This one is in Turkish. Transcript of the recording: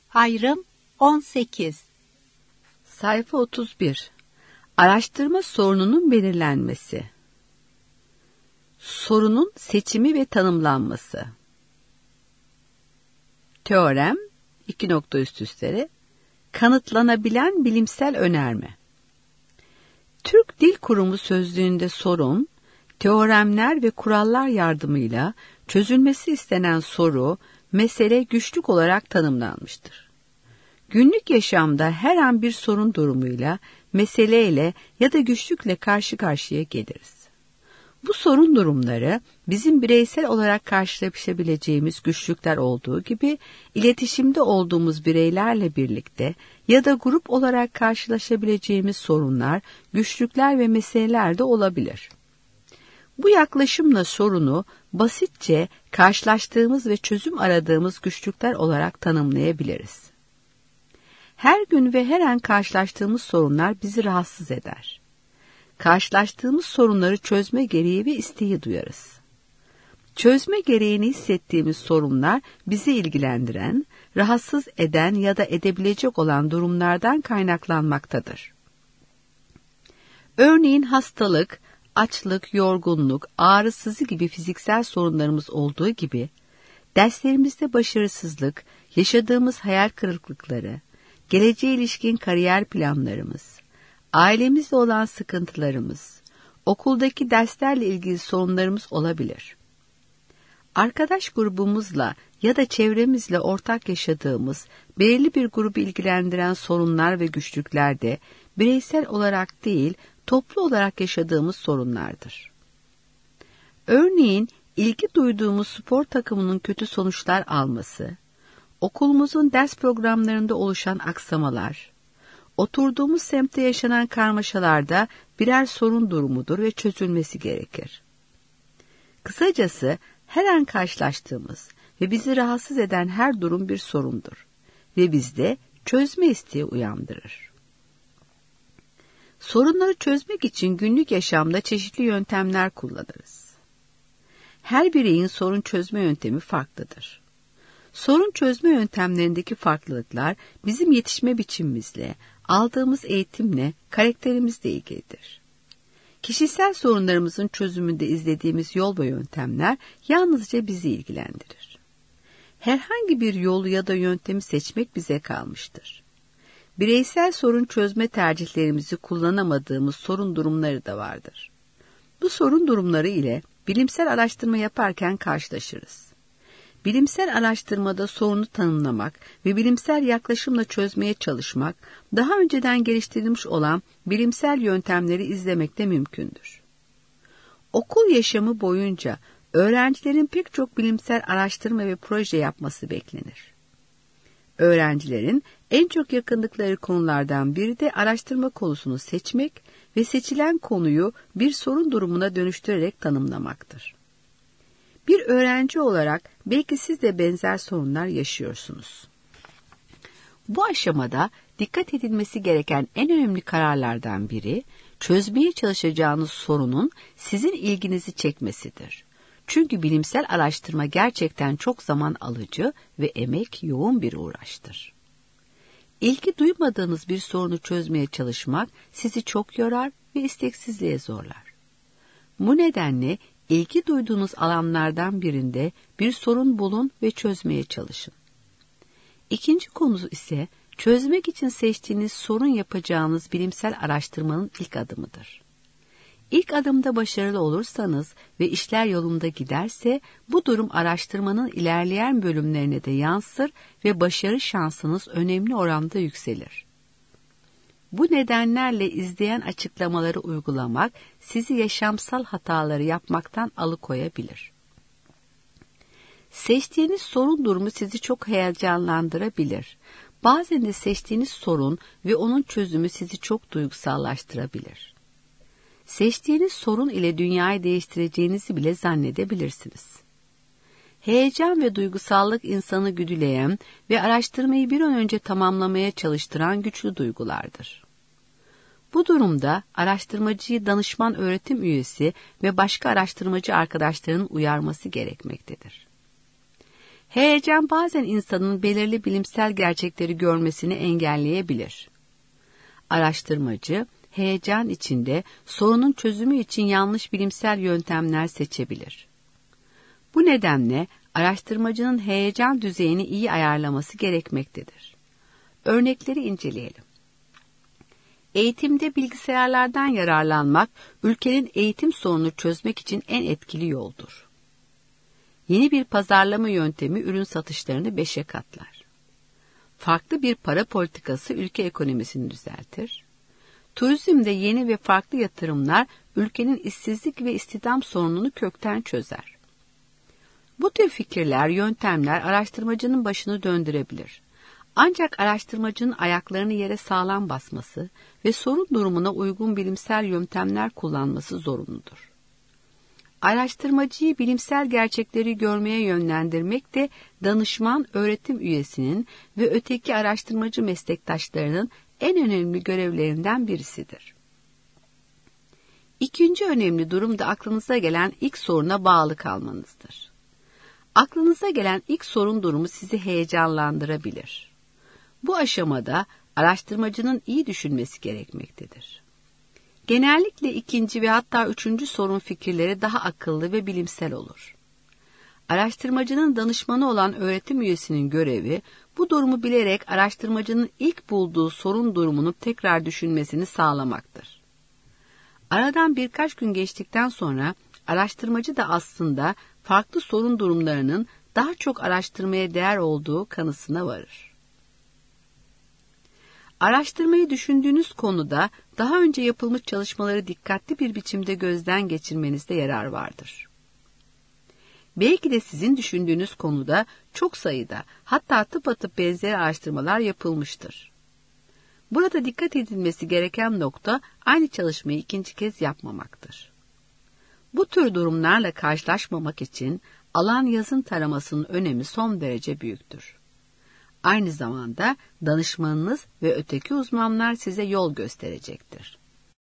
Ayrım 18. Sayfa 31. Araştırma sorununun belirlenmesi. Sorunun seçimi ve tanımlanması. Teorem, kanıtlanabilen bilimsel önerme. Türk Dil Kurumu sözlüğünde sorun, teoremler ve kurallar yardımıyla çözülmesi istenen soru, mesele güçlük olarak tanımlanmıştır. Günlük yaşamda her an bir sorun durumuyla, meseleyle ya da güçlükle karşı karşıya geliriz. Bu sorun durumları bizim bireysel olarak karşılaşabileceğimiz güçlükler olduğu gibi iletişimde olduğumuz bireylerle birlikte ya da grup olarak karşılaşabileceğimiz sorunlar, güçlükler ve meseleler de olabilir. Bu yaklaşımla sorunu basitçe karşılaştığımız ve çözüm aradığımız güçlükler olarak tanımlayabiliriz. Her gün ve her an karşılaştığımız sorunlar bizi rahatsız eder. Karşılaştığımız sorunları çözme gereği ve isteği duyarız. Çözme gereğini hissettiğimiz sorunlar bizi ilgilendiren, rahatsız eden ya da edebilecek olan durumlardan kaynaklanmaktadır. Örneğin hastalık, açlık, yorgunluk, ağrı, sızı gibi fiziksel sorunlarımız olduğu gibi, derslerimizde başarısızlık, yaşadığımız hayal kırıklıkları, geleceğe ilişkin kariyer planlarımız, ailemizle olan sıkıntılarımız, okuldaki derslerle ilgili sorunlarımız olabilir. Arkadaş grubumuzla ya da çevremizle ortak yaşadığımız belirli bir grubu ilgilendiren sorunlar ve güçlükler de bireysel olarak değil, toplu olarak yaşadığımız sorunlardır. Örneğin, ilgi duyduğumuz spor takımının kötü sonuçlar alması, okulumuzun ders programlarında oluşan aksamalar, oturduğumuz semtte yaşanan karmaşalarda birer sorun durumudur ve çözülmesi gerekir. Kısacası her an karşılaştığımız ve bizi rahatsız eden her durum bir sorundur ve bizde çözme isteği uyandırır. Sorunları çözmek için günlük yaşamda çeşitli yöntemler kullanırız. Her bireyin sorun çözme yöntemi farklıdır. Sorun çözme yöntemlerindeki farklılıklar bizim yetişme biçimimizle, aldığımız eğitimle, karakterimizle ilgilidir. Kişisel sorunlarımızın çözümünde izlediğimiz yol ve yöntemler yalnızca bizi ilgilendirir. Herhangi bir yolu ya da yöntemi seçmek bize kalmıştır. Bireysel sorun çözme tercihlerimizi kullanamadığımız sorun durumları da vardır. Bu sorun durumları ile bilimsel araştırma yaparken karşılaşırız. Bilimsel araştırmada sorunu tanımlamak ve bilimsel yaklaşımla çözmeye çalışmak, daha önceden geliştirilmiş olan bilimsel yöntemleri izlemekte mümkündür. Okul yaşamı boyunca öğrencilerin pek çok bilimsel araştırma ve proje yapması beklenir. Öğrencilerin en çok yakındıkları konulardan biri de araştırma konusunu seçmek ve seçilen konuyu bir sorun durumuna dönüştürerek tanımlamaktır. Bir öğrenci olarak belki siz de benzer sorunlar yaşıyorsunuz. Bu aşamada dikkat edilmesi gereken en önemli kararlardan biri, çözmeye çalışacağınız sorunun sizin ilginizi çekmesidir. Çünkü bilimsel araştırma gerçekten çok zaman alıcı ve emek yoğun bir uğraştır. İlgi duymadığınız bir sorunu çözmeye çalışmak sizi çok yorar ve isteksizliğe zorlar. Bu nedenle ilgi duyduğunuz alanlardan birinde bir sorun bulun ve çözmeye çalışın. İkinci konu ise çözmek için seçtiğiniz sorun yapacağınız bilimsel araştırmanın ilk adımıdır. İlk adımda başarılı olursanız ve işler yolunda giderse bu durum araştırmanın ilerleyen bölümlerine de yansır ve başarı şansınız önemli oranda yükselir. Bu nedenlerle izleyen açıklamaları uygulamak sizi yaşamsal hataları yapmaktan alıkoyabilir. Seçtiğiniz sorun durumu sizi çok heyecanlandırabilir. Bazen de seçtiğiniz sorun ve onun çözümü sizi çok duygusallaştırabilir. Seçtiğiniz sorun ile dünyayı değiştireceğinizi bile zannedebilirsiniz. Heyecan ve duygusallık insanı güdüleyen ve araştırmayı bir an önce tamamlamaya çalıştıran güçlü duygulardır. Bu durumda araştırmacıyı danışman öğretim üyesi ve başka araştırmacı arkadaşlarının uyarması gerekmektedir. Heyecan bazen insanın belirli bilimsel gerçekleri görmesini engelleyebilir. Araştırmacı, heyecan içinde sorunun çözümü için yanlış bilimsel yöntemler seçebilir. Bu nedenle araştırmacının heyecan düzeyini iyi ayarlaması gerekmektedir. Örnekleri inceleyelim. Eğitimde bilgisayarlardan yararlanmak, ülkenin eğitim sorununu çözmek için en etkili yoldur. Yeni bir pazarlama yöntemi ürün satışlarını 5'e katlar. Farklı bir para politikası ülke ekonomisini düzeltir. Turizmde yeni ve farklı yatırımlar ülkenin işsizlik ve istihdam sorununu kökten çözer. Bu tür fikirler, yöntemler araştırmacının başını döndürebilir. Ancak araştırmacının ayaklarını yere sağlam basması ve sorun durumuna uygun bilimsel yöntemler kullanması zorunludur. Araştırmacıyı bilimsel gerçekleri görmeye yönlendirmek de danışman öğretim üyesinin ve öteki araştırmacı meslektaşlarının en önemli görevlerinden birisidir. İkinci önemli durum da aklınıza gelen ilk soruna bağlı kalmanızdır. Aklınıza gelen ilk sorun durumu sizi heyecanlandırabilir. Bu aşamada araştırmacının iyi düşünmesi gerekmektedir. Genellikle ikinci ve hatta üçüncü sorun fikirleri daha akıllı ve bilimsel olur. Araştırmacının danışmanı olan öğretim üyesinin görevi, bu durumu bilerek araştırmacının ilk bulduğu sorun durumunu tekrar düşünmesini sağlamaktır. Aradan birkaç gün geçtikten sonra araştırmacı da aslında farklı sorun durumlarının daha çok araştırmaya değer olduğu kanısına varır. Araştırmayı düşündüğünüz konuda daha önce yapılmış çalışmaları dikkatli bir biçimde gözden geçirmenizde yarar vardır. Belki de sizin düşündüğünüz konuda çok sayıda, hatta tıpatıp benzer araştırmalar yapılmıştır. Burada dikkat edilmesi gereken nokta aynı çalışmayı ikinci kez yapmamaktır. Bu tür durumlarla karşılaşmamak için alan yazın taramasının önemi son derece büyüktür. Aynı zamanda danışmanınız ve öteki uzmanlar size yol gösterecektir.